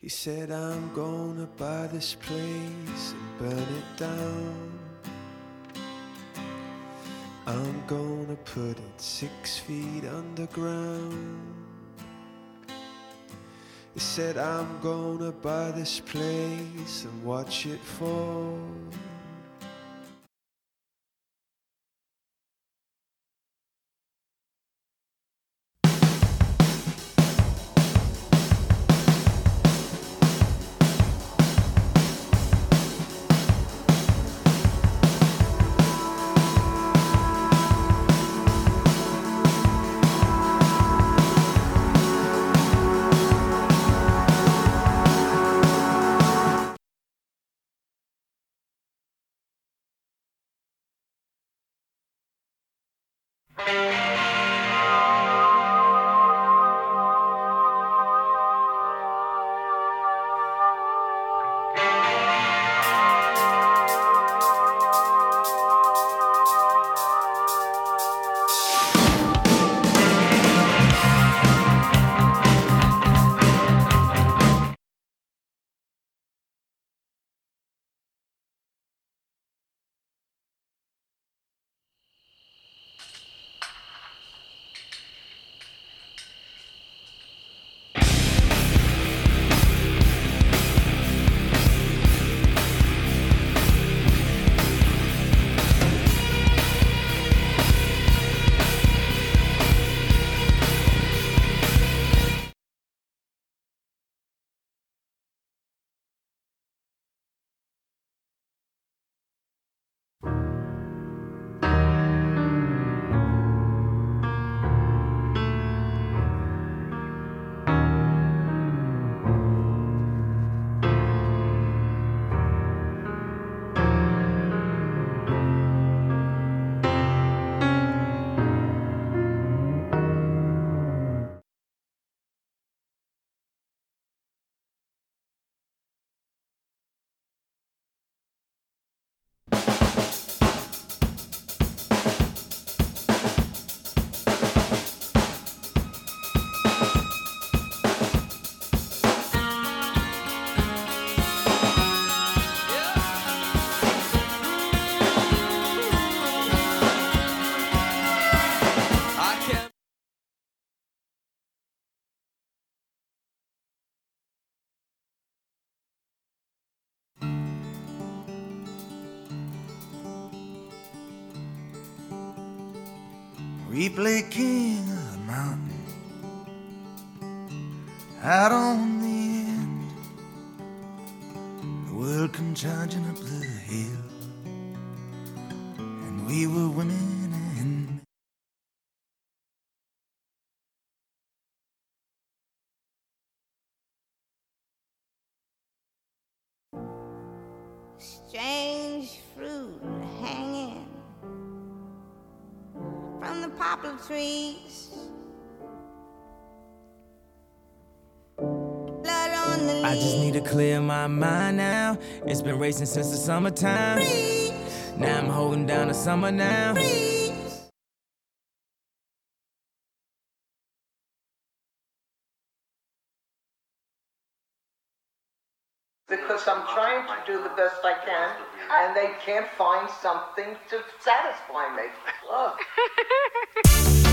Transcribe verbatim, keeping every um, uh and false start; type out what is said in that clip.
He said, I'm gonna buy this place and burn it down. I'm gonna put it six feet underground. He said, I'm gonna buy this place and watch it fall. We play king of the mountain out on the end. The world come charging up the hill, and we were women and men. Strange fruit hanging from the poplar trees. Blood on the leaves. I just need to clear my mind now. It's been racing since the summertime. Freeze. Now I'm holding down the summer now. Freeze. Because I'm trying to do the best I can, and they can't find something to satisfy me. Look.